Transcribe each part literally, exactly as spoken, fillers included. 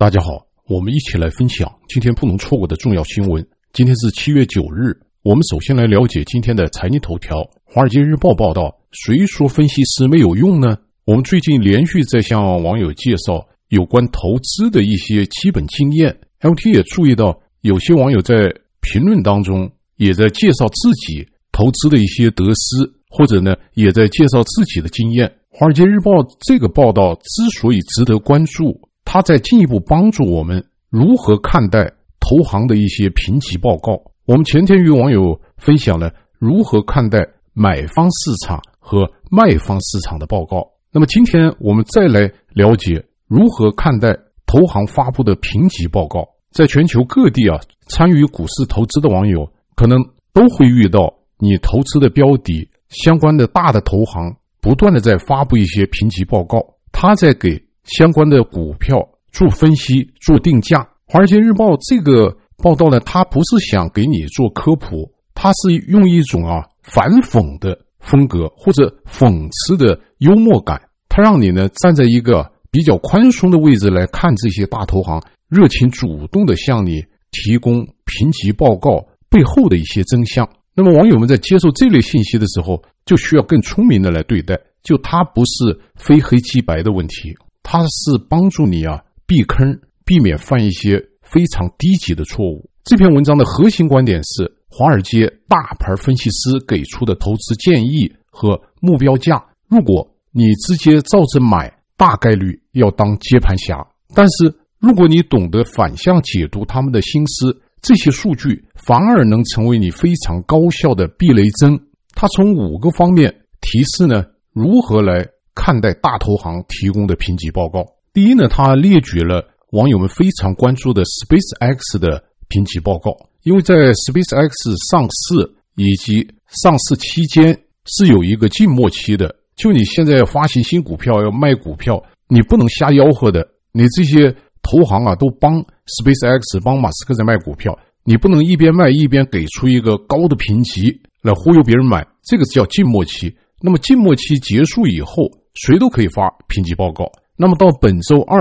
大家好，我们一起来分享今天不能错过的重要新闻。今天是七月九日，我们首先来了解今天的财经头条。华尔街日报报道，谁说分析师没有用呢？我们最近连续在向网友介绍有关投资的一些基本经验。L T 也注意到，有些网友在评论当中也在介绍自己投资的一些得失，或者呢也在介绍自己的经验。华尔街日报这个报道之所以值得关注，它在进一步帮助我们如何看待投行的一些评级报告。我们前天与网友分享了如何看待买方市场和卖方市场的报告。那么今天我们再来了解如何看待投行发布的评级报告。在全球各地啊，参与股市投资的网友可能都会遇到你投资的标的相关的大的投行不断的在发布一些评级报告，他在给相关的股票做分析做定价。华尔街日报这个报道呢，它不是想给你做科普，它是用一种啊反讽的风格或者讽刺的幽默感，它让你呢站在一个比较宽松的位置来看这些大投行热情主动的向你提供评级报告背后的一些真相。那么网友们在接受这类信息的时候就需要更聪明的来对待，就它不是非黑即白的问题，它是帮助你啊避坑，避免犯一些非常低级的错误。这篇文章的核心观点是，华尔街大牌分析师给出的投资建议和目标价，如果你直接照着买，大概率要当接盘侠，但是如果你懂得反向解读他们的心思，这些数据反而能成为你非常高效的避雷针。它从五个方面提示呢如何来看待大投行提供的评级报告。第一呢，它列举了网友们非常关注的 SpaceX 的评级报告。因为在 SpaceX 上市以及上市期间是有一个静默期的，就你现在要发行新股票要卖股票，你不能瞎吆喝的，你这些投行啊都帮 SpaceX 帮马斯克在卖股票，你不能一边卖一边给出一个高的评级来忽悠别人买，这个叫静默期。那么静默期结束以后，谁都可以发评级报告。那么到本周二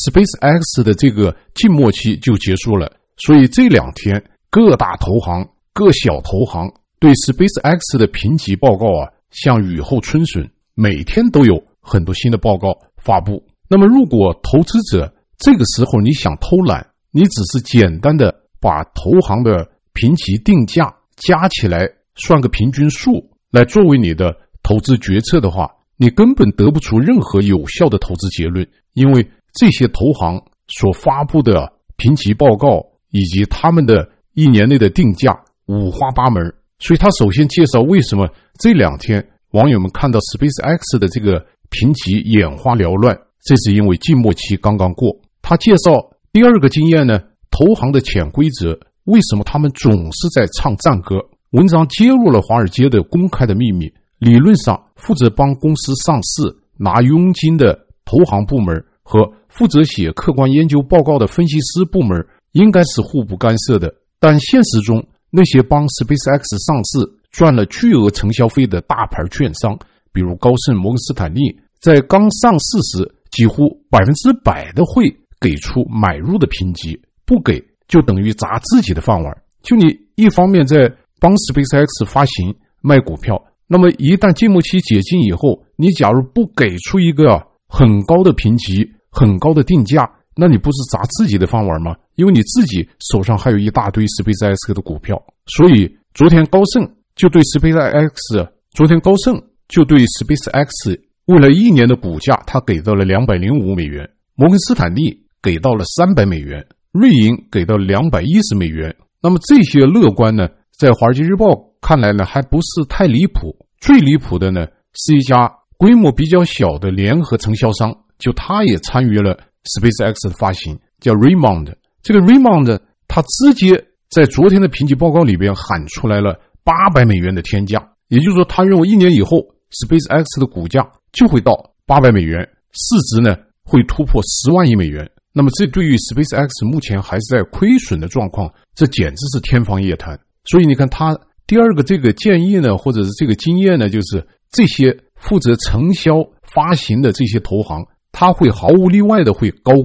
SpaceX 的这个静默期就结束了，所以这两天各大投行各小投行对 SpaceX 的评级报告啊像雨后春笋，每天都有很多新的报告发布。那么如果投资者这个时候你想偷懒，你只是简单的把投行的评级定价加起来算个平均数来作为你的投资决策的话，你根本得不出任何有效的投资结论，因为这些投行所发布的评级报告以及他们的一年内的定价五花八门。所以他首先介绍为什么这两天网友们看到 SpaceX 的这个评级眼花缭乱，这是因为静默期刚刚过。他介绍第二个经验呢，投行的潜规则，为什么他们总是在唱赞歌。文章揭露了华尔街的公开的秘密，理论上负责帮公司上市拿佣金的投行部门和负责写客观研究报告的分析师部门应该是互不干涉的，但现实中那些帮 SpaceX 上市赚了巨额承销费的大牌券商，比如高盛、摩根斯坦利，在刚上市时几乎百分之百的会给出买入的评级，不给就等于砸自己的饭碗。就你一方面在帮 SpaceX 发行卖股票，那么一旦静默期解禁以后，你假如不给出一个很高的评级很高的定价，那你不是砸自己的饭碗吗？因为你自己手上还有一大堆 SpaceX 的股票。所以昨天高盛就对 SpaceX 昨天高盛就对 SpaceX 未来一年的股价他给到了两百零五美元，摩根斯坦利给到了三百美元，瑞银给到了两百一十美元。那么这些乐观呢，在华尔街日报看来呢还不是太离谱。最离谱的呢是一家规模比较小的联合承销商，就他也参与了 SpaceX 的发行，叫 Raymond。 这个 Raymond 他直接在昨天的评级报告里边喊出来了八百美元的天价，也就是说他认为一年以后 SpaceX 的股价就会到八百美元，市值呢会突破十万亿美元。那么这对于 SpaceX 目前还是在亏损的状况，这简直是天方夜谭。所以你看他第二个这个建议呢，或者是这个经验呢，就是这些负责承销发行的这些投行，他会毫无例外的会高估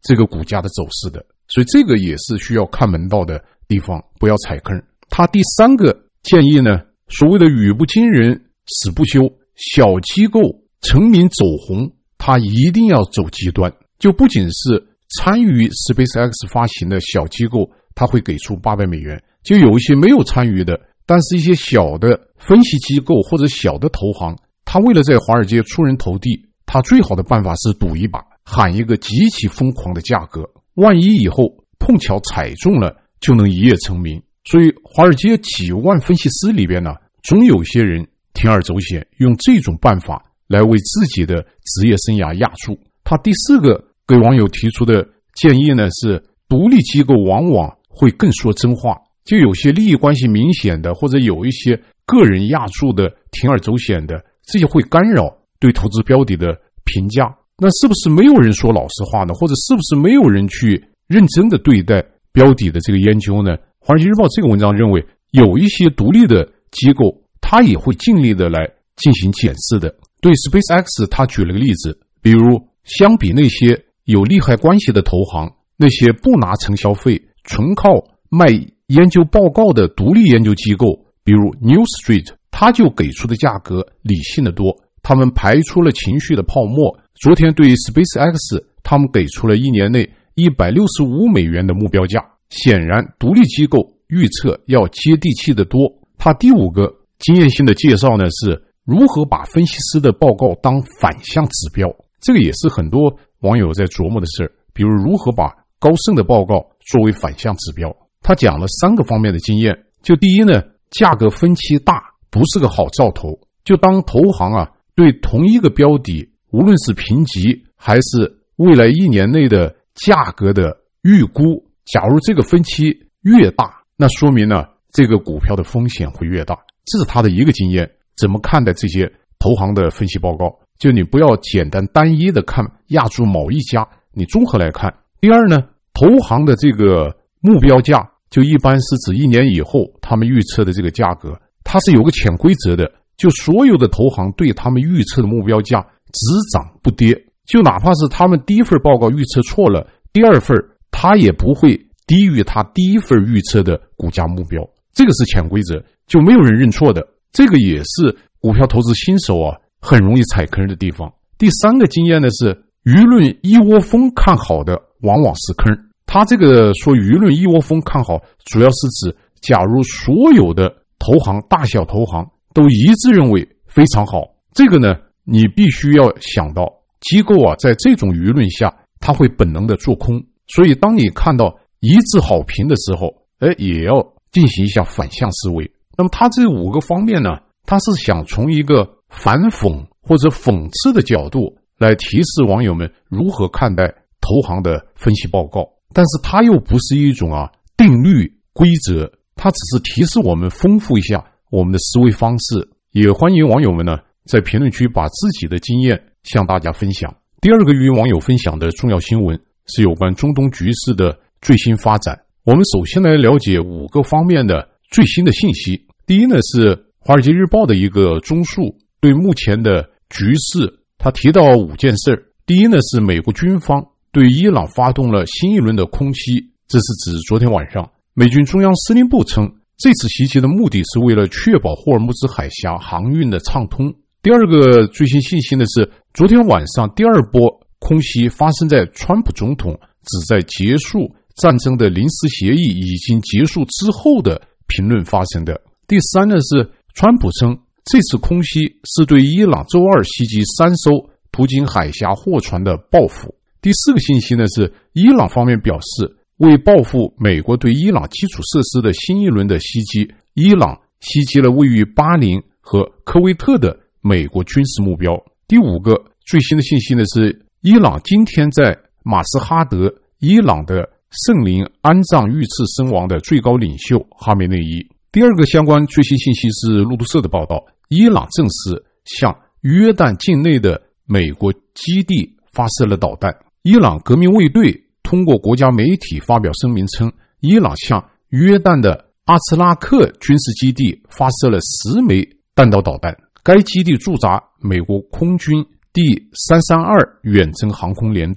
这个股价的走势的。所以这个也是需要看门道的地方，不要踩坑。他第三个建议呢，所谓的语不惊人死不休，小机构成名走红，他一定要走极端，就不仅是参与 SpaceX 发行的小机构他会给出八百美元，就有一些没有参与的，但是一些小的分析机构或者小的投行，他为了在华尔街出人头地，他最好的办法是赌一把，喊一个极其疯狂的价格，万一以后碰巧踩中了，就能一夜成名。所以华尔街几万分析师里边呢，总有些人铤而走险，用这种办法来为自己的职业生涯押注。他第四个给网友提出的建议呢，是独立机构往往会更说真话，就有些利益关系明显的，或者有一些个人押注的铤而走险的，这些会干扰对投资标的的评价。那是不是没有人说老实话呢？或者是不是没有人去认真的对待标的的这个研究呢？华尔街日报这个文章认为，有一些独立的机构他也会尽力的来进行检视的。对 SpaceX 他举了个例子，比如相比那些有利害关系的投行，那些不拿承销费纯靠卖研究报告的独立研究机构，比如 New Street， 他就给出的价格理性的多，他们排除了情绪的泡沫。昨天对 SpaceX 他们给出了一年内一百六十五美元的目标价，显然独立机构预测要接地气的多。他第五个经验性的介绍呢，是如何把分析师的报告当反向指标。这个也是很多网友在琢磨的事，比如如何把高盛的报告作为反向指标。他讲了三个方面的经验。就第一呢，价格分歧大不是个好兆头。就当投行啊对同一个标的，无论是评级还是未来一年内的价格的预估，假如这个分歧越大，那说明呢这个股票的风险会越大。这是他的一个经验。怎么看待这些投行的分析报告，就你不要简单单一的看押注某一家，你综合来看。第二呢，投行的这个目标价就一般是指一年以后他们预测的这个价格，它是有个潜规则的，就所有的投行对他们预测的目标价只涨不跌，就哪怕是他们第一份报告预测错了，第二份他也不会低于他第一份预测的股价目标，这个是潜规则，就没有人认错的。这个也是股票投资新手啊很容易踩坑的地方。第三个经验呢是，舆论一窝蜂看好的往往是坑。他这个说舆论一窝蜂看好，主要是指假如所有的投行大小投行都一致认为非常好，这个呢你必须要想到机构啊在这种舆论下他会本能的做空，所以当你看到一致好评的时候，哎，也要进行一下反向思维。那么他这五个方面呢，他是想从一个反讽或者讽刺的角度来提示网友们如何看待投行的分析报告，但是他又不是一种啊定律规则，他只是提示我们丰富一下我们的思维方式。也欢迎网友们呢在评论区把自己的经验向大家分享。第二个与网友分享的重要新闻是有关中东局势的最新发展。我们首先来了解五个方面的最新的信息。第一呢是华尔街日报的一个综述对目前的局势，他提到五件事。第一呢是美国军方对伊朗发动了新一轮的空袭，这是指昨天晚上美军中央司令部称这次袭击的目的是为了确保霍尔木兹海峡航运的畅通。第二个最新信息呢是昨天晚上第二波空袭发生在川普总统旨在结束战争的临时协议已经结束之后的评论发生的。第三呢是川普称这次空袭是对伊朗周二袭击三艘途经海峡货船的报复。第四个信息呢是伊朗方面表示，为报复美国对伊朗基础设施的新一轮的袭击，伊朗袭击了位于巴林和科威特的美国军事目标。第五个最新的信息呢是伊朗今天在马斯哈德伊朗的圣灵安葬遇刺身亡的最高领袖哈梅内伊。第二个相关最新信息是路透社的报道，伊朗证实向约旦境内的美国基地发射了导弹。伊朗革命卫队通过国家媒体发表声明称，伊朗向约旦的阿兹拉克军事基地发射了十枚弹道导弹，该基地驻扎美国空军第三三二远征航空联队。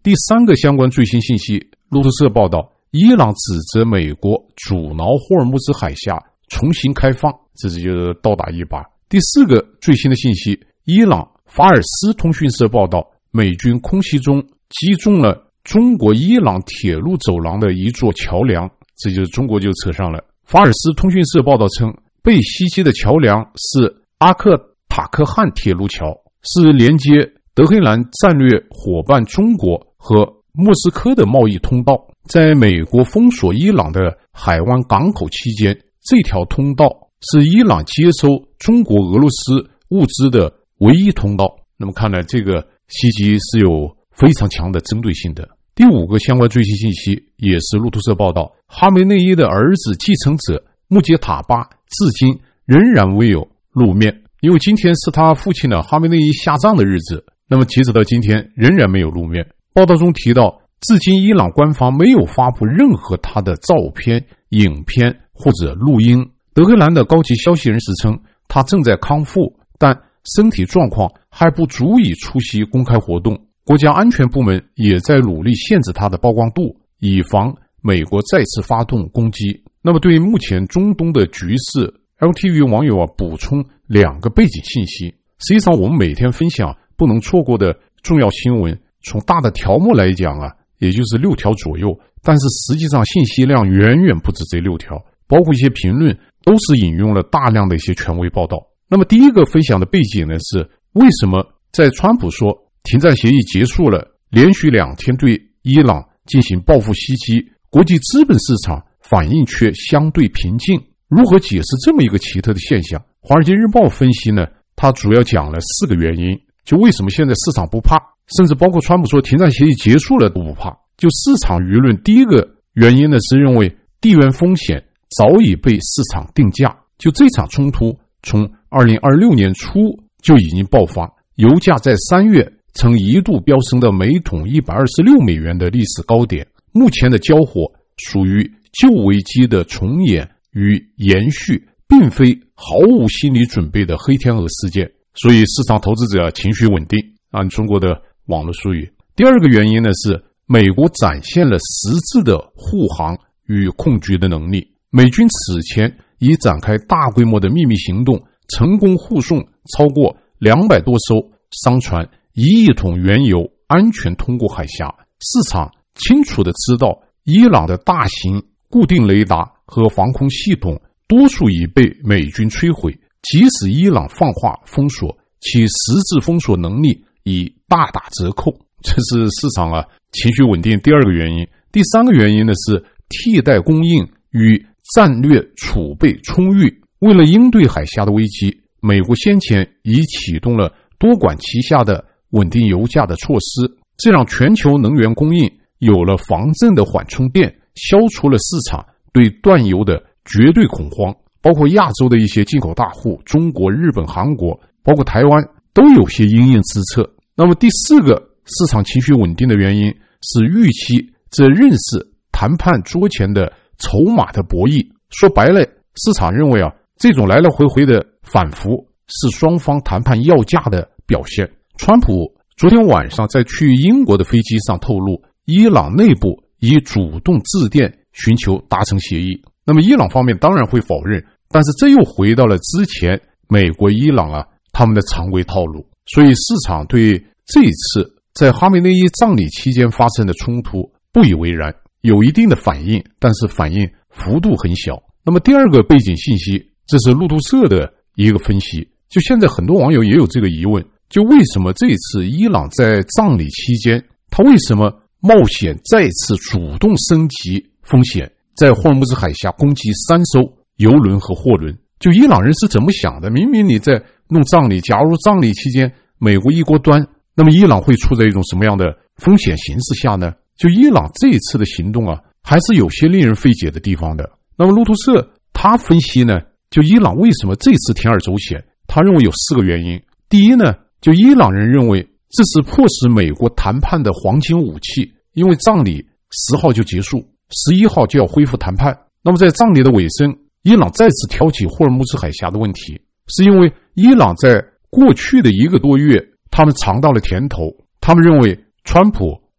第三个相关最新信息，路透社报道，伊朗指责美国阻挠霍尔木兹海峡重新开放，这是就是倒打一耙。第四个最新的信息，伊朗法尔斯通讯社报道，美军空袭中击中了中国伊朗铁路走廊的一座桥梁，这就是中国就扯上了。法尔斯通讯社报道称，被袭击的桥梁是阿克塔克汗铁路桥，是连接德黑兰战略伙伴中国和莫斯科的贸易通道。在美国封锁伊朗的海湾港口期间，这条通道是伊朗接收中国俄罗斯物资的唯一通道。那么看来这个袭击是有非常强的针对性的。第五个相关最新信息也是路透社报道，哈梅内伊的儿子继承者穆杰塔巴至今仍然未有露面，因为今天是他父亲的哈梅内伊下葬的日子，那么截止到今天仍然没有露面。报道中提到，至今伊朗官方没有发布任何他的照片、影片或者录音。德黑兰的高级消息人士称，他正在康复，但身体状况还不足以出席公开活动。国家安全部门也在努力限制他的曝光度，以防美国再次发动攻击。那么对于目前中东的局势， L T V 网友啊补充两个背景信息。实际上我们每天分享不能错过的重要新闻，从大的条目来讲啊，也就是六条左右，但是实际上信息量远远不止这六条，包括一些评论都是引用了大量的一些权威报道。那么第一个分享的背景呢，是为什么在川普说停战协议结束了，连续两天对伊朗进行报复袭击，国际资本市场反应却相对平静？如何解释这么一个奇特的现象？华尔街日报分析呢，它主要讲了四个原因，就为什么现在市场不怕，甚至包括川普说停战协议结束了都不怕。就市场舆论，第一个原因呢是认为地缘风险早已被市场定价，就这场冲突从二零二六年初就已经爆发，油价在三月曾一度飙升到每桶一百二十六美元的历史高点。目前的交火属于旧危机的重演与延续，并非毫无心理准备的黑天鹅事件，所以市场投资者情绪稳定，按中国的网络术语。第二个原因呢是美国展现了实质的护航与控局的能力。美军此前已展开大规模的秘密行动，成功护送超过两百多艘商船一亿桶原油安全通过海峡。市场清楚地知道，伊朗的大型固定雷达和防空系统多数已被美军摧毁，即使伊朗放话封锁，其实质封锁能力已大打折扣。这是市场啊情绪稳定第二个原因。第三个原因呢是替代供应与战略储备充裕。为了应对海峡的危机，美国先前已启动了多管齐下的稳定油价的措施，这让全球能源供应有了防震的缓冲垫，消除了市场对断油的绝对恐慌。包括亚洲的一些进口大户，中国、日本、韩国，包括台湾都有些因应之策。那么第四个市场情绪稳定的原因是预期这认识谈判桌前的筹码的博弈。说白了，市场认为啊，这种来来回回的反复是双方谈判要价的表现。川普昨天晚上在去英国的飞机上透露，伊朗内部已主动致电寻求达成协议。那么伊朗方面当然会否认，但是这又回到了之前美国伊朗啊他们的常规套路。所以市场对这一次在哈梅内伊葬礼期间发生的冲突不以为然，有一定的反应，但是反应幅度很小。那么第二个背景信息，这是路透社的一个分析。就现在很多网友也有这个疑问，就为什么这一次伊朗在葬礼期间，他为什么冒险再次主动升级风险，在霍尔木兹海峡攻击三艘油轮和货轮？就伊朗人是怎么想的？明明你在弄葬礼，假如葬礼期间美国一锅端，那么伊朗会处在一种什么样的风险形势下呢？就伊朗这一次的行动啊，还是有些令人费解的地方的。那么路透社他分析呢，就伊朗为什么这次铤而走险，他认为有四个原因。第一呢，就伊朗人认为这是迫使美国谈判的黄金武器，因为葬礼十号就结束，十一号就要恢复谈判。那么在葬礼的尾声，伊朗再次挑起霍尔木兹海峡的问题，是因为伊朗在过去的一个多月他们尝到了甜头，他们认为川普、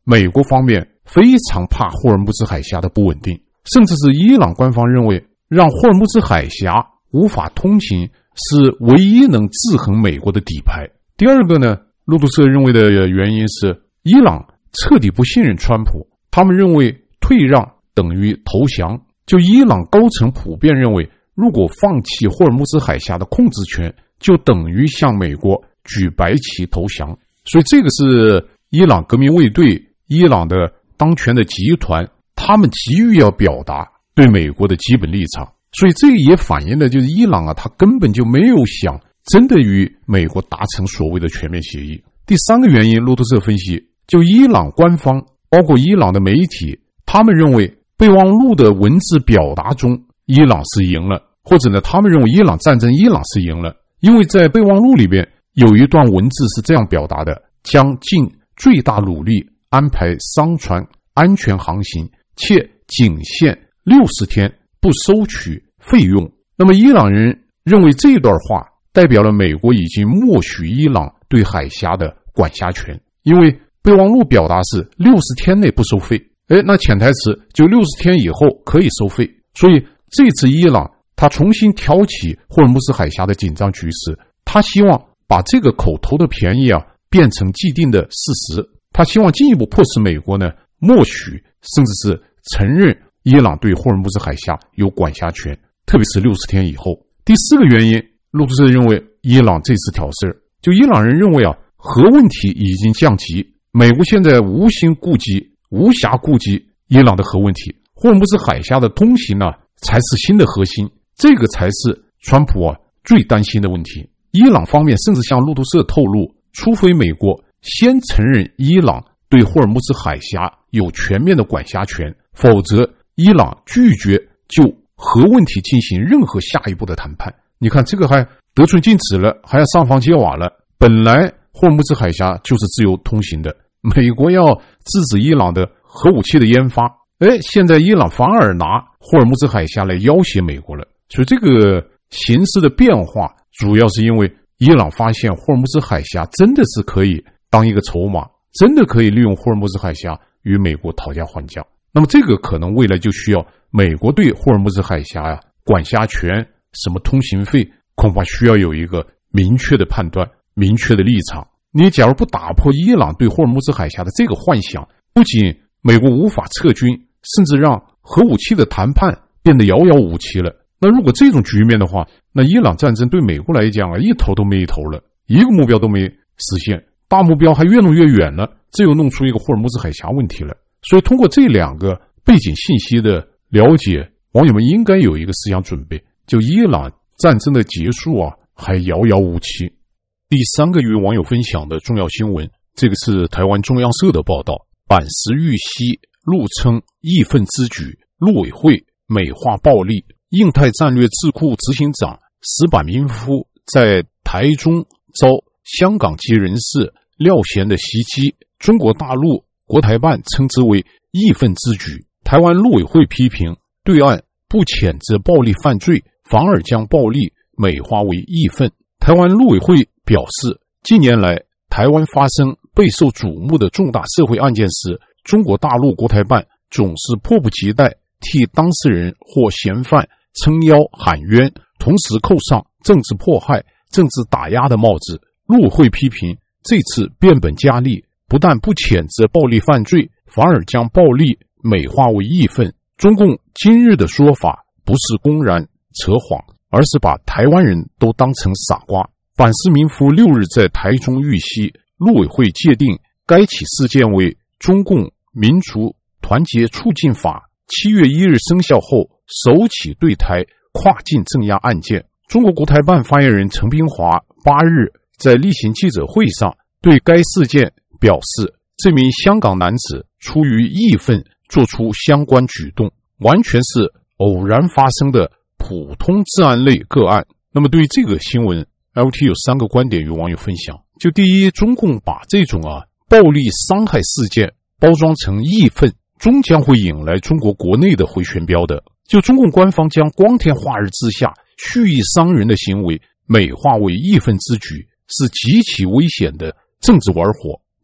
美国方面非常怕霍尔木兹海峡的不稳定，甚至是伊朗官方认为让霍尔木兹海峡无法通行是唯一能制衡美国的底牌。第二个呢，路透社认为的原因是伊朗彻底不信任川普，他们认为退让等于投降。就伊朗高层普遍认为，如果放弃霍尔木兹海峡的控制权，就等于向美国举白旗投降。所以这个是伊朗革命卫队、伊朗的当权的集团，他们急于要表达对美国的基本立场。所以这也反映了就是伊朗啊，他根本就没有想真的与美国达成所谓的全面协议。第三个原因，路透社分析，就伊朗官方包括伊朗的媒体，他们认为备忘录的文字表达中伊朗是赢了，或者呢他们认为伊朗战争伊朗是赢了，因为在备忘录里边有一段文字是这样表达的，将尽最大努力安排商船安全航行，且仅限六十天不收取费用。那么伊朗人认为这段话代表了美国已经默许伊朗对海峡的管辖权，因为备忘录表达是六十天内不收费，诶，那潜台词就六十天以后可以收费。所以这次伊朗他重新挑起霍尔木兹海峡的紧张局势，他希望把这个口头的便宜啊变成既定的事实，他希望进一步迫使美国呢默许甚至是承认伊朗对霍尔木兹海峡有管辖权，特别是六十天以后。第四个原因，路透社认为伊朗这次挑事，就伊朗人认为啊，核问题已经降级，美国现在无心顾及无暇顾及伊朗的核问题，霍尔木兹海峡的通行呢才是新的核心，这个才是川普啊最担心的问题。伊朗方面甚至向路透社透露，除非美国先承认伊朗对霍尔木兹海峡有全面的管辖权，否则伊朗拒绝就核问题进行任何下一步的谈判。你看这个还得寸进尺了，还要上房揭瓦了。本来霍尔木兹海峡就是自由通行的，美国要制止伊朗的核武器的研发，哎，现在伊朗反而拿霍尔木兹海峡来要挟美国了。所以这个形势的变化主要是因为伊朗发现霍尔木兹海峡真的是可以当一个筹码，真的可以利用霍尔木兹海峡与美国讨价还价。那么这个可能未来就需要美国对霍尔木兹海峡呀、管辖权、什么通行费，恐怕需要有一个明确的判断、明确的立场。你假如不打破伊朗对霍尔木兹海峡的这个幻想，不仅美国无法撤军，甚至让核武器的谈判变得遥遥无期了。那如果这种局面的话，那伊朗战争对美国来讲啊，一头都没一头了，一个目标都没实现，大目标还越弄越远了，这又弄出一个霍尔木兹海峡问题了。所以通过这两个背景信息的了解，网友们应该有一个思想准备，就伊朗战争的结束啊，还遥遥无期。第三个与网友分享的重要新闻，这个是台湾中央社的报道，板石玉溪怒称义愤之举，陆委会美化暴力。印太战略智库执行长石板民夫在台中遭香港籍人士廖贤的袭击，中国大陆国台办称之为义愤之举。台湾陆委会批评对岸不谴责暴力犯罪，反而将暴力美化为义愤。台湾陆委会表示，近年来台湾发生备受瞩目的重大社会案件时，中国大陆国台办总是迫不及待替当事人或嫌犯撑腰喊冤，同时扣上政治迫害、政治打压的帽子。陆委会批评这次变本加厉，不但不谴责暴力犯罪，反而将暴力美化为义愤。中共今日的说法不是公然扯谎，而是把台湾人都当成傻瓜。板石民夫六日在台中玉溪，陆委会界定该起事件为中共民族团结促进法七月一日生效后首起对台跨境镇压案件。中国国台办发言人陈冰华八日在例行记者会上对该事件表示，这名香港男子出于义愤做出相关举动，完全是偶然发生的普通治安类个案。那么对于这个新闻 L T 有三个观点与网友分享。就第一，中共把这种啊暴力伤害事件包装成义愤，终将会引来中国国内的回旋镖的。就中共官方将光天化日之下蓄意伤人的行为美化为义愤之举，是极其危险的政治玩火。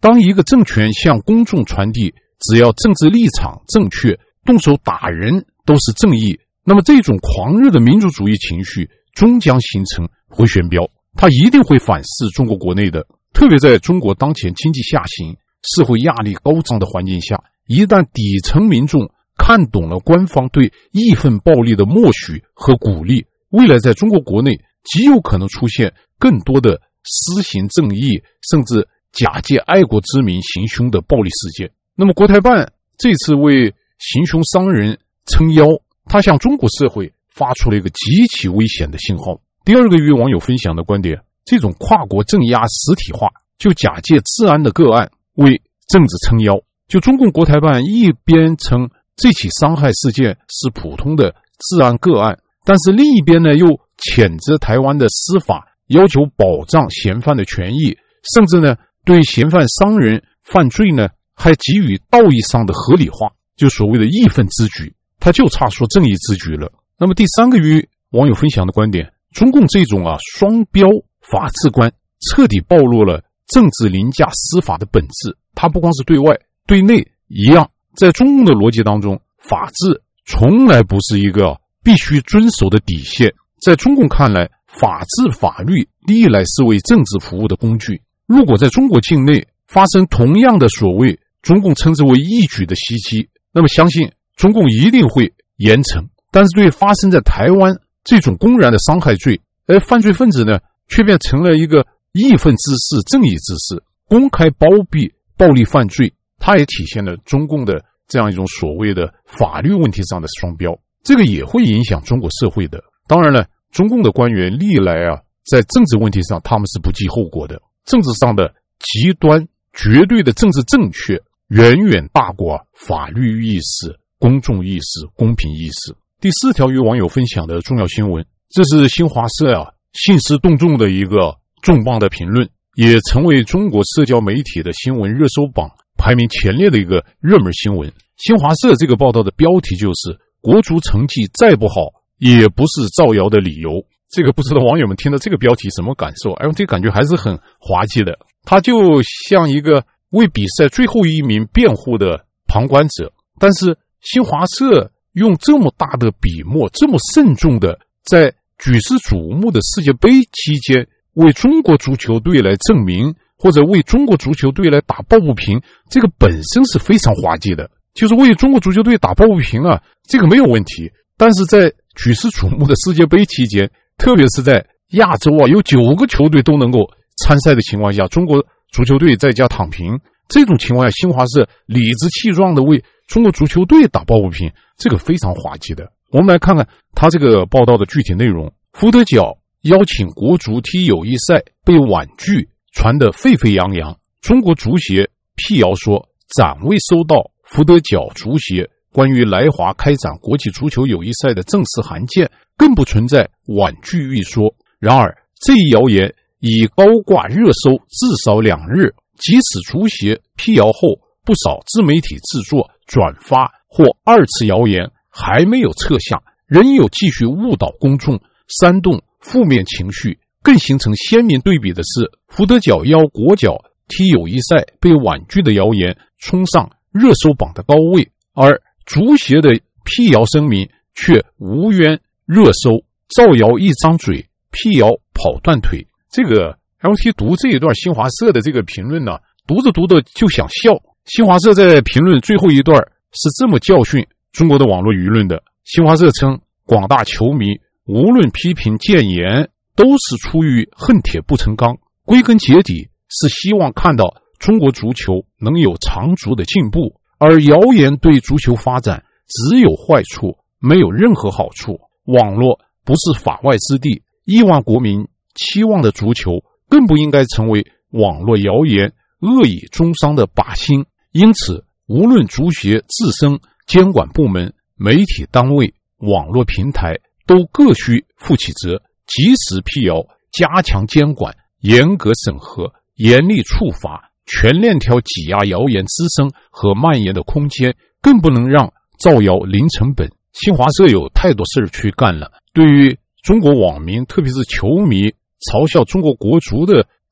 当一个政权向公众传递只要政治立场正确，动手打人都是正义，那么这种狂热的民族主义情绪终将形成回旋镖，它一定会反噬中国国内的。特别在中国当前经济下行、社会压力高涨的环境下，一旦底层民众看懂了官方对义愤暴力的默许和鼓励，未来在中国国内极有可能出现更多的施行正义甚至假借爱国之名行凶的暴力事件。那么国台办这次为行凶伤人撑腰，他向中国社会发出了一个极其危险的信号。第二个与网友分享的观点，这种跨国镇压实体化，就假借治安的个案为政治撑腰。就中共国台办一边称这起伤害事件是普通的治安个案，但是另一边呢又谴责台湾的司法，要求保障嫌犯的权益，甚至呢对嫌犯伤人犯罪呢还给予道义上的合理化，就所谓的义愤之举，他就差说正义之举了。那么第三个与网友分享的观点，中共这种啊双标法治观彻底暴露了政治凌驾司法的本质。它不光是对外对内一样，在中共的逻辑当中，法治从来不是一个必须遵守的底线。在中共看来，法治法律历来是为政治服务的工具。如果在中国境内发生同样的所谓中共称之为义举的袭击，那么相信中共一定会严惩。但是对发生在台湾这种公然的伤害罪，而犯罪分子呢却变成了一个义愤之士、正义之士，公开包庇暴力犯罪，它也体现了中共的这样一种所谓的法律问题上的双标，这个也会影响中国社会的。当然了，中共的官员历来啊，在政治问题上他们是不计后果的，政治上的极端绝对的政治正确远远大过法律意识、公众意识、公平意识。第四条与网友分享的重要新闻，这是新华社啊兴师动众的一个重磅的评论，也成为中国社交媒体的新闻热搜榜排名前列的一个热门新闻。新华社这个报道的标题就是国足成绩再不好也不是造谣的理由。这个不知道网友们听到这个标题什么感受？哎，这个感觉还是很滑稽的，他就像一个为比赛最后一名辩护的旁观者。但是新华社用这么大的笔墨，这么慎重的在举世瞩目的世界杯期间为中国足球队来证明，或者为中国足球队来打抱不平，这个本身是非常滑稽的。就是为中国足球队打抱不平啊，这个没有问题。但是在举世瞩目的世界杯期间，特别是在亚洲啊有九个球队都能够参赛的情况下，中国足球队在家躺平，这种情况下新华社理直气壮的为中国足球队打抱不平，这个非常滑稽的。我们来看看他这个报道的具体内容。福德角邀请国足踢友谊赛被婉拒，传得沸沸扬扬。中国足协辟谣说，暂未收到福德角足协关于来华开展国际足球友谊赛的正式函件，更不存在婉拒一说。然而这一谣言已高挂热搜至少两日，即使足协辟谣后，不少自媒体制作、转发或二次谣言还没有撤下，仍有继续误导公众、煽动负面情绪。更形成鲜明对比的是，福德角邀国脚踢友谊赛被婉拒的谣言冲上热搜榜的高位，而足协的辟谣声明却无缘热搜，造谣一张嘴，辟谣跑断腿。这个 L T 读这一段新华社的这个评论呢，读着读着就想笑。新华社在评论最后一段是这么教训中国的网络舆论的。新华社称，广大球迷无论批评谏言，都是出于恨铁不成钢，归根结底是希望看到中国足球能有长足的进步，而谣言对足球发展只有坏处，没有任何好处。网络不是法外之地，亿万国民期望的足球更不应该成为网络谣言恶意中伤的靶心。因此，无论足协自身、监管部门、媒体单位、网络平台，都各需负起责，及时辟谣，加强监管，严格审核，严厉处罚，全链条挤压谣言滋生和蔓延的空间，更不能让造谣零成本。新华社有太多事去干了，对于中国网民特别是球迷嘲笑中国国足的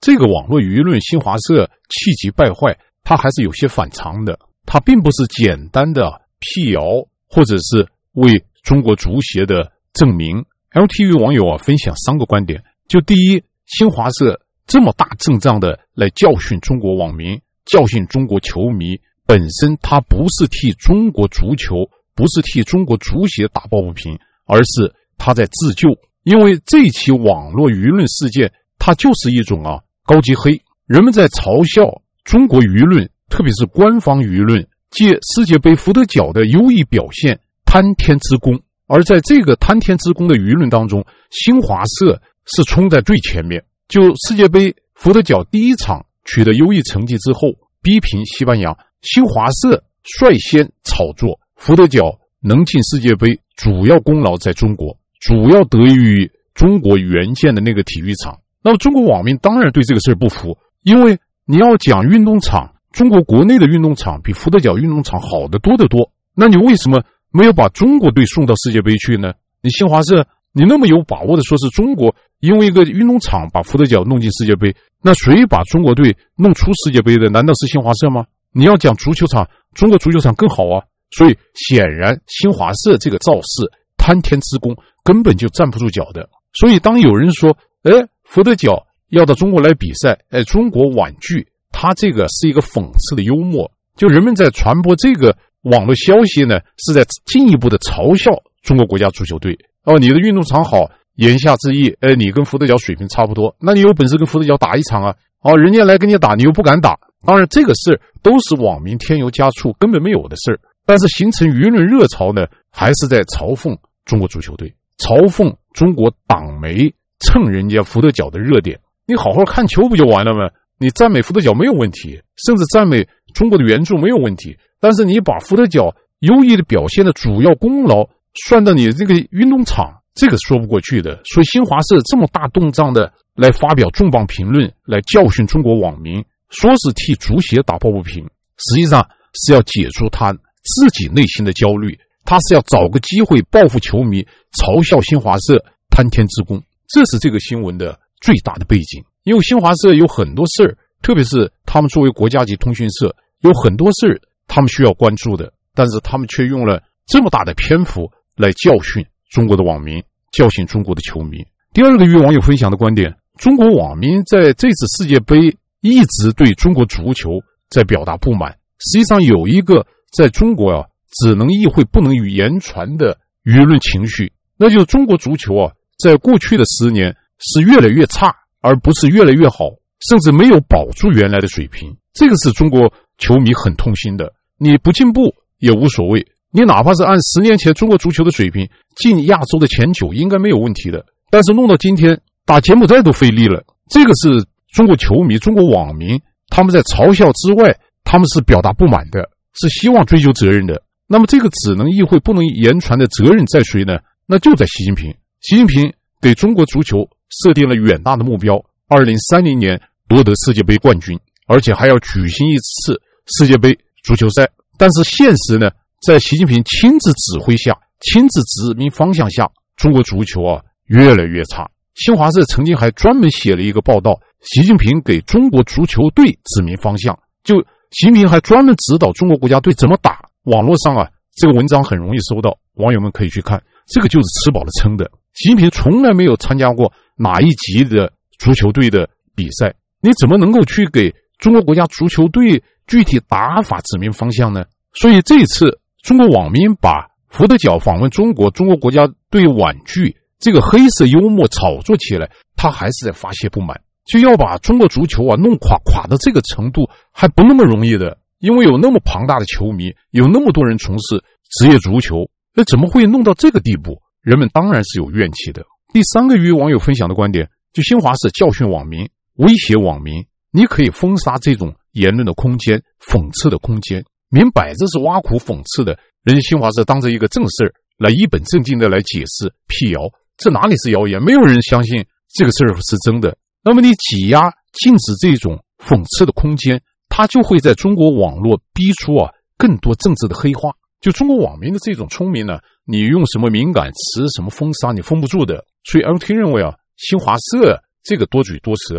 这个网络舆论新华社气急败坏，它还是有些反常的，它并不是简单的辟谣或者是为中国足协的证明。 L T V 网友啊分享三个观点，就第一，新华社这么大阵仗的来教训中国网民，教训中国球迷，本身它不是替中国足球，不是替中国足协打抱不平，而是他在自救。因为这起网络舆论事件，它就是一种啊高级黑，人们在嘲笑中国舆论，特别是官方舆论，借世界杯福德角的优异表现贪天之功。而在这个贪天之功的舆论当中，新华社是冲在最前面。就世界杯福德角第一场取得优异成绩之后，逼平西班牙，新华社率先炒作福德角能进世界杯主要功劳在中国，主要得益于中国原建的那个体育场。那么中国网民当然对这个事儿不服，因为你要讲运动场，中国国内的运动场比福德角运动场好得多得多，那你为什么没有把中国队送到世界杯去呢？你新华社你那么有把握的说是中国因为一个运动场把福德角弄进世界杯，那谁把中国队弄出世界杯的？难道是新华社吗？你要讲足球场，中国足球场更好啊。所以显然新华社这个造势贪天之功根本就站不住脚的。所以当有人说哎，福德角要到中国来比赛，哎，中国婉拒，他这个是一个讽刺的幽默，就人们在传播这个网络消息呢，是在进一步的嘲笑中国国家足球队。哦，你的运动场好，言下之意，哎，你跟福德角水平差不多，那你有本事跟福德角打一场啊？哦，人家来跟你打，你又不敢打。当然，这个事都是网民添油加醋，根本没有的事。但是形成舆论热潮呢，还是在嘲讽中国足球队，嘲讽中国党媒蹭人家福德角的热点。你好好看球不就完了吗？你赞美福德角没有问题，甚至赞美中国的援助没有问题，但是你把福德角优异的表现的主要功劳算到你这个运动场，这个说不过去的。所以新华社这么大动荡的来发表重磅评论，来教训中国网民，说是替足协打抱不平，实际上是要解除他自己内心的焦虑，他是要找个机会报复球迷，嘲笑新华社贪天之功。这是这个新闻的最大的背景。因为新华社有很多事儿，特别是他们作为国家级通讯社，有很多事儿他们需要关注的，但是他们却用了这么大的篇幅来教训中国的网民，教训中国的球迷。第二个与网友分享的观点，中国网民在这次世界杯一直对中国足球在表达不满。实际上有一个在中国啊只能意会不能语言传的舆论情绪，那就是中国足球啊在过去的十年是越来越差，而不是越来越好，甚至没有保住原来的水平。这个是中国球迷很痛心的。你不进步也无所谓，你哪怕是按十年前中国足球的水平进亚洲的前九应该没有问题的，但是弄到今天打柬埔寨都费力了。这个是中国球迷中国网民他们在嘲笑之外，他们是表达不满的，是希望追究责任的。那么这个只能意会不能言传的责任在谁呢？那就在习近平。习近平给中国足球设定了远大的目标，二零三零年夺得世界杯冠军，而且还要举行一次世界杯足球赛。但是现实呢，在习近平亲自指挥下，亲自指明方向下，中国足球啊越来越差。新华社曾经还专门写了一个报道，习近平给中国足球队指明方向，就习近平还专门指导中国国家队怎么打。网络上啊这个文章很容易搜到，网友们可以去看，这个就是吃饱了撑的。习近平从来没有参加过哪一级的足球队的比赛，你怎么能够去给中国国家足球队具体打法指明方向呢？所以这一次中国网民把福德角访问中国，中国国家队婉拒这个黑色幽默炒作起来，他还是在发泄不满。就要把中国足球啊弄垮，垮到这个程度还不那么容易的，因为有那么庞大的球迷，有那么多人从事职业足球，那怎么会弄到这个地步？人们当然是有怨气的。第三个与网友分享的观点，就新华社教训网民，威胁网民，你可以封杀这种言论的空间，讽刺的空间，明摆着是挖苦讽刺的。人家新华社当着一个正事儿来一本正经的来解释辟谣，这哪里是谣言？没有人相信这个事儿是真的。那么你挤压禁止这种讽刺的空间，它就会在中国网络逼出啊更多政治的黑话。就中国网民的这种聪明呢，你用什么敏感词什么封杀你封不住的。所以 L T 认为啊，新华社这个多嘴多舌啊，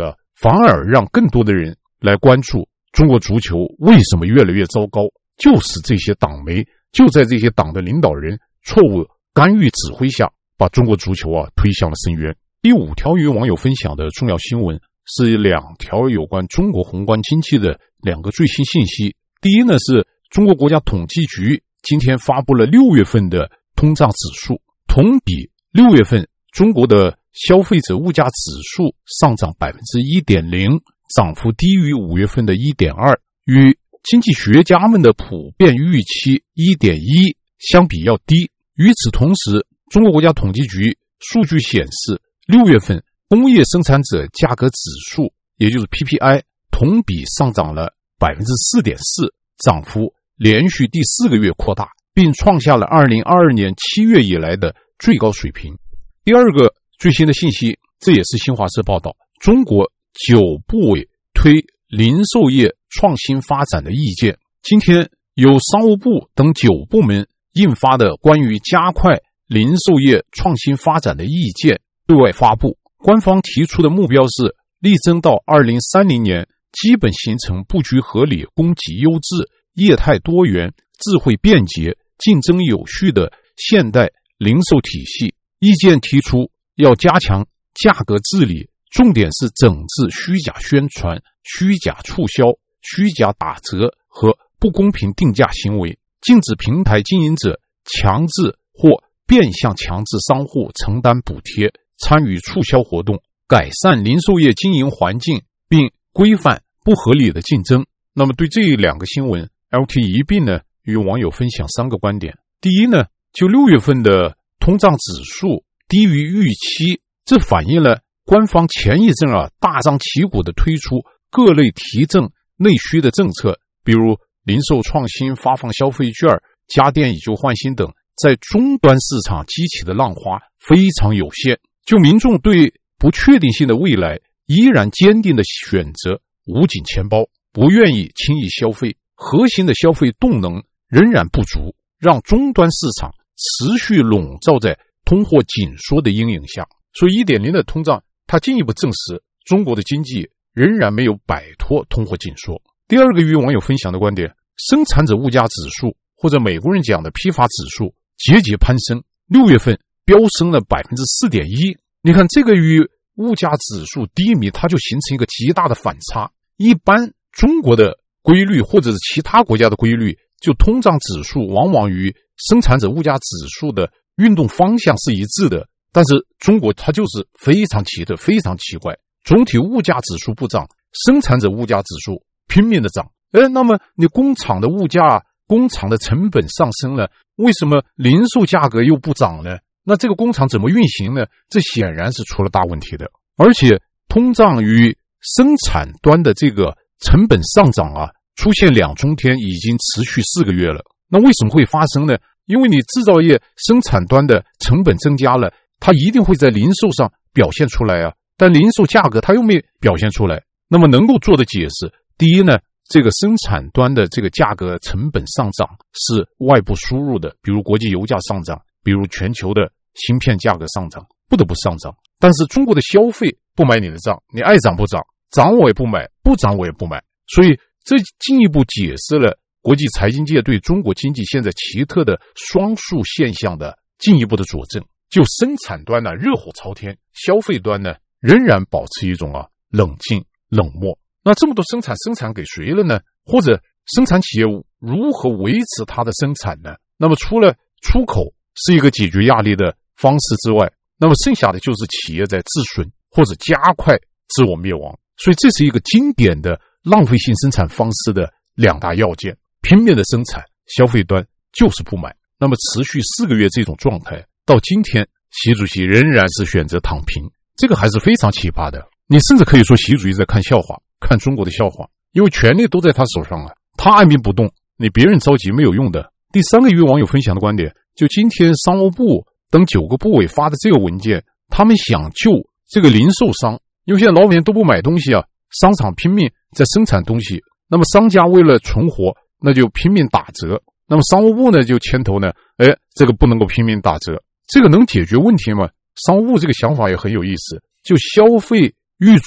反而让更多的人来关注中国足球为什么越来越糟糕，就是这些党媒就在这些党的领导人错误干预指挥下，把中国足球啊推向了深渊。第五条与网友分享的重要新闻是两条有关中国宏观经济的两个最新信息。第一呢，是中国国家统计局今天发布了六月份的通胀指数，同比六月份中国的消费者物价指数上涨 百分之一点零， 涨幅低于五月份的 一点二， 与经济学家们的普遍预期 一点一 相比要低。与此同时，中国国家统计局数据显示，六月份工业生产者价格指数，也就是 P P I， 同比上涨了 百分之四点四， 涨幅连续第四个月扩大，并创下了二零二二年七月以来的最高水平。第二个最新的信息，这也是新华社报道，中国九部委推零售业创新发展的意见，今天由商务部等九部门印发的关于加快零售业创新发展的意见对外发布。官方提出的目标是力争到二零三零年基本形成布局合理、供给优质、业态多元、智慧便捷、竞争有序的现代零售体系。意见提出要加强价格治理，重点是整治虚假宣传、虚假促销、虚假打折和不公平定价行为，禁止平台经营者强制或变相强制商户承担补贴、参与促销活动，改善零售业经营环境，并规范不合理的竞争。那么对这两个新闻 L T 一并呢与网友分享三个观点。第一呢，就六月份的通胀指数低于预期，这反映了官方前一阵啊大张旗鼓地推出各类提振内需的政策，比如零售创新、发放消费券、家电以旧换新等，在终端市场激起的浪花非常有限。就民众对不确定性的未来依然坚定地选择捂紧钱包，不愿意轻易消费，核心的消费动能仍然不足，让终端市场持续笼罩在通货紧缩的阴影下。所以 一点零 的通胀它进一步证实中国的经济仍然没有摆脱通货紧缩。第二个与网友分享的观点，生产者物价指数或者美国人讲的批发指数节节攀升，六月份飙升了 百分之四点一。 你看这个与物价指数低迷，它就形成一个极大的反差。一般中国的规律或者是其他国家的规律，就通胀指数往往与生产者物价指数的运动方向是一致的，但是中国它就是非常奇特，非常奇怪，总体物价指数不涨，生产者物价指数拼命的涨。哎，那么你工厂的物价、工厂的成本上升了，为什么零售价格又不涨呢？那这个工厂怎么运行呢？这显然是出了大问题的。而且通胀与生产端的这个成本上涨啊，出现两中天已经持续四个月了。那为什么会发生呢？因为你制造业生产端的成本增加了，它一定会在零售上表现出来啊，但零售价格它又没表现出来。那么能够做的解释，第一呢，这个生产端的这个价格成本上涨是外部输入的，比如国际油价上涨，比如全球的芯片价格上涨，不得不上涨。但是中国的消费不买你的账，你爱涨不涨，涨我也不买，不涨我也不买。所以这进一步解释了国际财经界对中国经济现在奇特的双数现象的进一步的佐证。就生产端呢热火朝天，消费端呢仍然保持一种啊冷静冷漠。那这么多生产生产给谁了呢？或者生产企业如何维持它的生产呢？那么除了出口是一个解决压力的方式之外，那么剩下的就是企业在自损或者加快自我灭亡。所以这是一个经典的浪费性生产方式的两大要件，拼命的生产，消费端就是不买。那么持续四个月这种状态，到今天习主席仍然是选择躺平，这个还是非常奇葩的。你甚至可以说习主席在看笑话，看中国的笑话，因为权力都在他手上啊，他按兵不动，你别人着急没有用的。第三个与网友分享的观点，就今天商务部等九个部委发的这个文件，他们想救这个零售商，因为现在老百姓都不买东西啊，商场拼命在生产东西，那么商家为了存活，那就拼命打折，那么商务部呢就牵头呢，哎，这个不能够拼命打折，这个能解决问题吗？商务部这个想法也很有意思，就消费遇阻，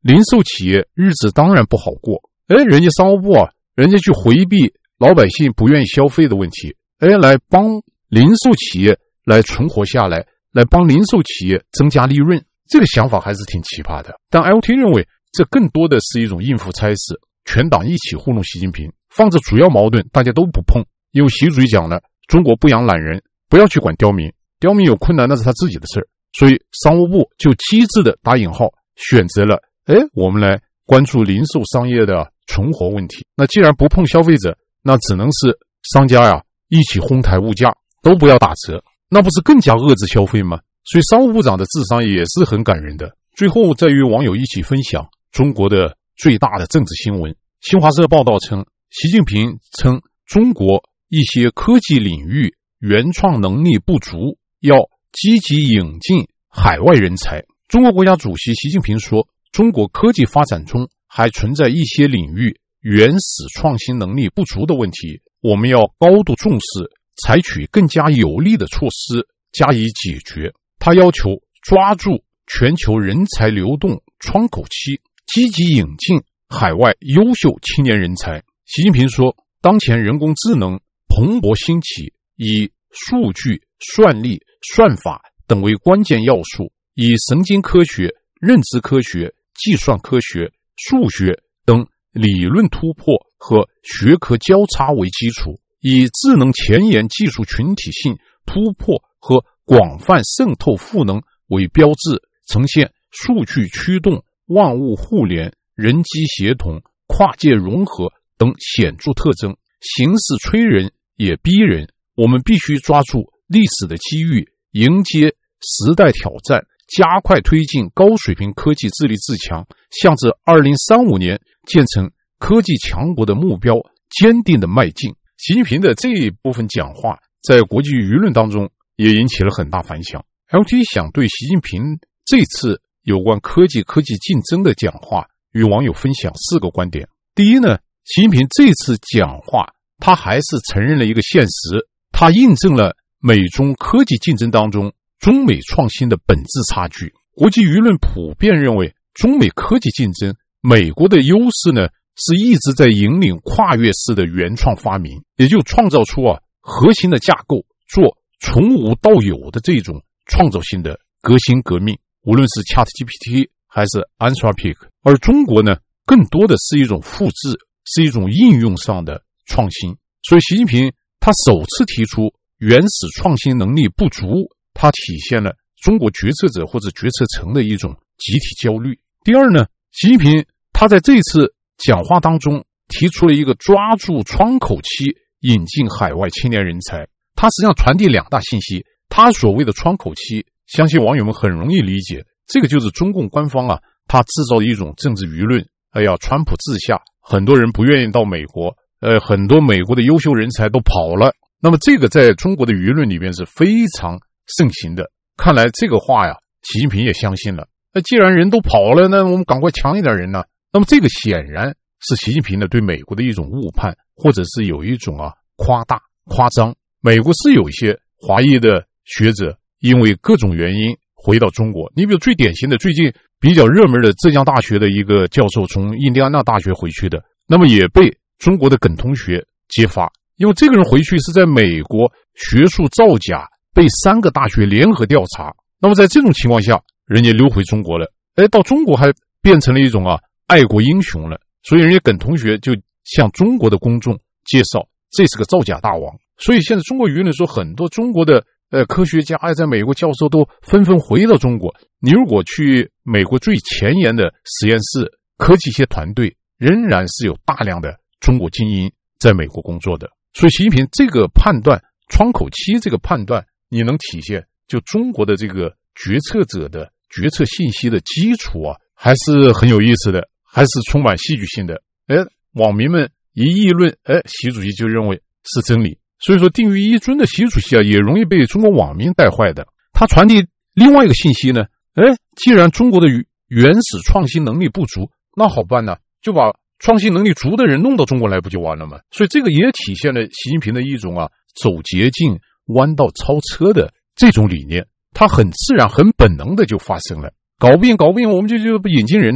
零售企业日子当然不好过。哎，人家商务部啊，人家去回避老百姓不愿意消费的问题，哎，来帮零售企业来存活下来，来帮零售企业增加利润，这个想法还是挺奇葩的。但 L T 认为这更多的是一种应付差事，全党一起糊弄习近平，放着主要矛盾大家都不碰，因为习主席讲了，中国不养懒人，不要去管刁民，刁民有困难那是他自己的事儿，所以商务部就机智的打引号选择了，哎，我们来关注零售商业的存活问题。那既然不碰消费者，那只能是商家呀一起哄抬物价，都不要打折，那不是更加遏制消费吗？所以商务部长的智商也是很感人的。最后再与网友一起分享中国的最大的政治新闻。新华社报道称，习近平称中国一些科技领域原创能力不足，要积极引进海外人才。中国国家主席习近平说，中国科技发展中还存在一些领域原始创新能力不足的问题，我们要高度重视，采取更加有力的措施加以解决。他要求抓住全球人才流动窗口期，积极引进海外优秀青年人才。习近平说，当前人工智能蓬勃兴起，以数据、算力、算法等为关键要素，以神经科学、认知科学、计算科学、数学等理论突破和学科交叉为基础，以智能前沿技术群体性突破和广泛渗透赋能为标志，呈现数据驱动、万物互联、人机协同、跨界融合等显著特征。形势催人也逼人，我们必须抓住历史的机遇，迎接时代挑战，加快推进高水平科技自立自强，向着二零三五年建成科技强国的目标坚定的迈进。习近平的这一部分讲话在国际舆论当中也引起了很大反响。 L T 想对习近平这次有关科技科技竞争的讲话与网友分享四个观点。第一呢，习近平这次讲话他还是承认了一个现实，他印证了美中科技竞争当中中美创新的本质差距。国际舆论普遍认为，中美科技竞争，美国的优势呢是一直在引领跨越式的原创发明，也就创造出啊核心的架构，做从无到有的这种创造性的革新革命，无论是 ChatGPT 还是 Anthropic。 而中国呢，更多的是一种复制，是一种应用上的创新。所以习近平他首次提出原始创新能力不足，它体现了中国决策者或者决策层的一种集体焦虑。第二呢，习近平他在这次讲话当中提出了一个抓住窗口期引进海外青年人才，他实际上传递两大信息。他所谓的窗口期，相信网友们很容易理解，这个就是中共官方啊，他制造的一种政治舆论。哎呀，川普治下，很多人不愿意到美国，呃，很多美国的优秀人才都跑了。那么这个在中国的舆论里面是非常盛行的。看来这个话呀，习近平也相信了。那既然人都跑了，那我们赶快抢一点人呢。那么这个显然是习近平的对美国的一种误判，或者是有一种啊夸大夸张。美国是有一些华裔的学者因为各种原因回到中国，你比如最典型的最近比较热门的浙江大学的一个教授从印第安纳大学回去的，那么也被中国的耿同学揭发，因为这个人回去是在美国学术造假被三个大学联合调查，那么在这种情况下人家溜回中国了，哎，到中国还变成了一种啊爱国英雄了，所以人家耿同学就向中国的公众介绍这是个造假大王。所以现在中国舆论说很多中国的呃科学家在美国教授都纷纷回到中国，你如果去美国最前沿的实验室科技一些团队，仍然是有大量的中国精英在美国工作的。所以习近平这个判断窗口期这个判断，你能体现就中国的这个决策者的决策信息的基础啊，还是很有意思的，还是充满戏剧性的。哎，网民们一议论，哎，习主席就认为是真理。所以说定于一尊的习主席啊，也容易被中国网民带坏的。他传递另外一个信息呢，哎，既然中国的原始创新能力不足，那好办呢，就把创新能力足的人弄到中国来不就完了吗？所以这个也体现了习近平的一种啊走捷径弯道超车的这种理念，他很自然很本能的就发生了。搞不定搞不定我们就就引进人呢，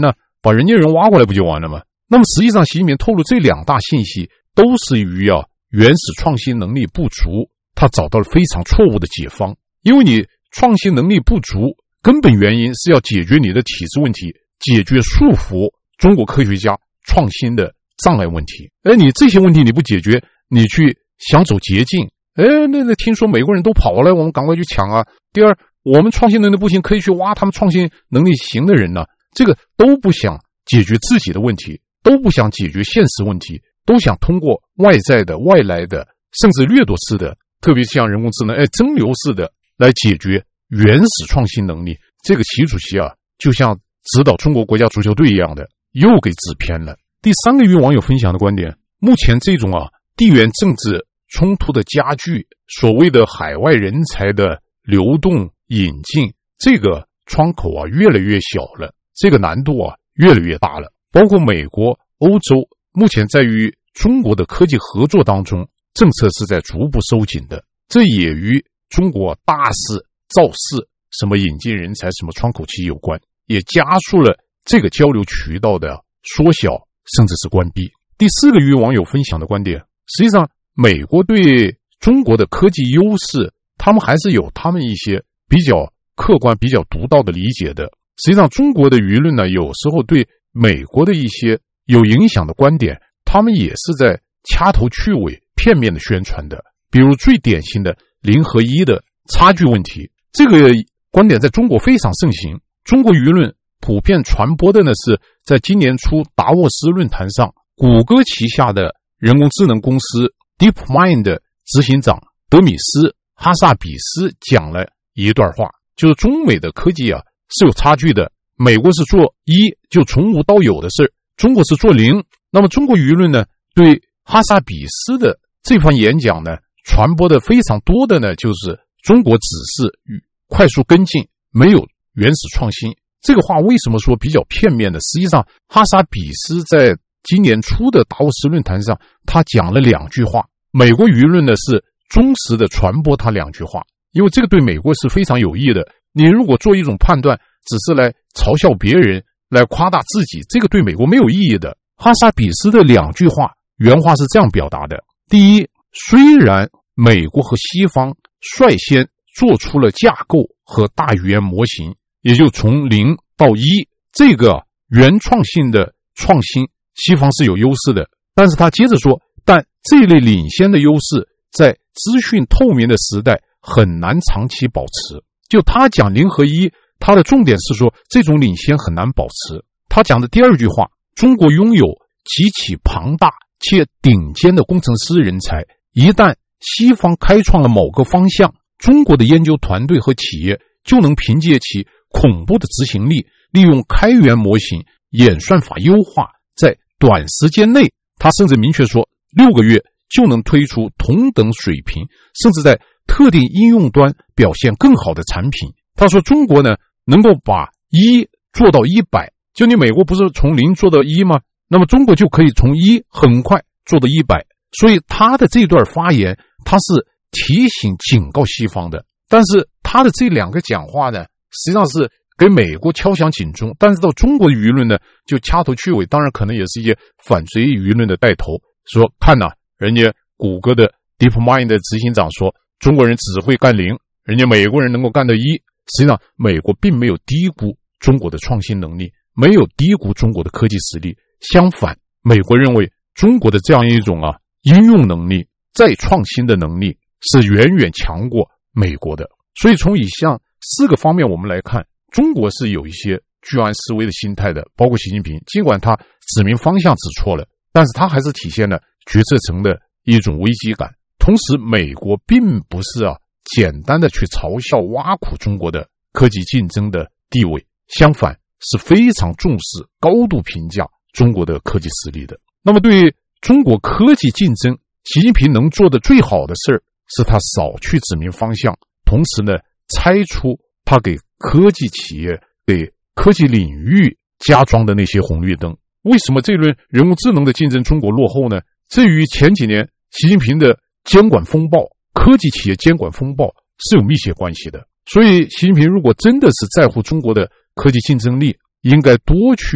把人家人挖过来不就完了吗？那么实际上习近平透露这两大信息都是于啊原始创新能力不足，他找到了非常错误的解方。因为你创新能力不足，根本原因是要解决你的体制问题，解决束缚中国科学家创新的障碍问题。哎，你这些问题你不解决，你去想走捷径，哎，那那听说美国人都跑了，我们赶快去抢啊。第二，我们创新能力不行，可以去挖他们创新能力行的人呢、啊，这个都不想解决自己的问题，都不想解决现实问题，都想通过外在的、外来的，甚至掠夺式的，特别像人工智能，哎，增流式的来解决原始创新能力。这个习主席啊，就像指导中国国家足球队一样的，又给指偏了。第三个与网友分享的观点，目前这种啊地缘政治冲突的加剧，所谓的海外人才的流动引进，这个窗口啊越来越小了，这个难度啊越来越大了。包括美国、欧洲目前在与中国的科技合作当中，政策是在逐步收紧的，这也与中国大肆造势，什么引进人才、什么窗口期有关，也加速了这个交流渠道的缩小，甚至是关闭。第四个与网友分享的观点，实际上美国对中国的科技优势，他们还是有他们一些比较客观、比较独到的理解的。实际上中国的舆论呢，有时候对美国的一些有影响的观点，他们也是在掐头去尾、片面的宣传的。比如最典型的零和一的差距问题，这个观点在中国非常盛行。中国舆论普遍传播的呢，是在今年初达沃斯论坛上，谷歌旗下的人工智能公司 DeepMind 的执行长德米斯·哈萨比斯讲了一段话，就是中美的科技啊是有差距的，美国是做一，就从无到有的事，中国是做零。那么中国舆论呢，对哈萨比斯的这番演讲呢，传播的非常多的呢，就是中国只是快速跟进，没有原始创新。这个话为什么说比较片面呢？实际上哈萨比斯在今年初的达沃斯论坛上，他讲了两句话，美国舆论呢是忠实的传播他两句话，因为这个对美国是非常有益的。你如果做一种判断，只是来嘲笑别人，来夸大自己，这个对美国没有意义的。哈萨比斯的两句话原话是这样表达的：第一，虽然美国和西方率先做出了架构和大语言模型，也就从零到一，这个原创性的创新西方是有优势的，但是他接着说，但这类领先的优势在资讯透明的时代很难长期保持。就他讲零和一，他的重点是说这种领先很难保持。他讲的第二句话，中国拥有极其庞大且顶尖的工程师人才，一旦西方开创了某个方向，中国的研究团队和企业就能凭借其恐怖的执行力，利用开源模型、演算法优化，在短时间内，他甚至明确说六个月就能推出同等水平，甚至在特定应用端表现更好的产品。他说中国呢，能够把一做到一百，就你美国不是从零做到一吗？那么中国就可以从一很快做到一百。所以他的这段发言，他是提醒警告西方的。但是他的这两个讲话呢，实际上是给美国敲响警钟，但是到中国的舆论呢，就掐头去尾，当然可能也是一些反贼舆论的带头，说看呐、啊，人家谷歌的 DeepMind 的执行长说中国人只会干零，人家美国人能够干到一。实际上美国并没有低估中国的创新能力，没有低估中国的科技实力，相反，美国认为中国的这样一种啊应用能力、再创新的能力是远远强过美国的。所以从以上四个方面我们来看，中国是有一些居安思危的心态的，包括习近平，尽管他指明方向指错了，但是他还是体现了决策层的一种危机感。同时美国并不是啊简单的去嘲笑挖苦中国的科技竞争的地位，相反是非常重视、高度评价中国的科技实力的。那么对于中国科技竞争，习近平能做的最好的事儿是他少去指明方向，同时呢拆出他给科技企业、给科技领域加装的那些红绿灯。为什么这轮人工智能的竞争中国落后呢？这与前几年习近平的监管风暴、科技企业监管风暴是有密切关系的。所以习近平如果真的是在乎中国的科技竞争力，应该多去啊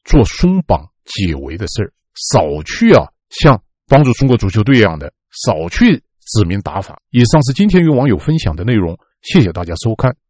做松绑解围的事儿，少去啊像帮助中国足球队一样的，少去指名打法。以上是今天与网友分享的内容，谢谢大家收看。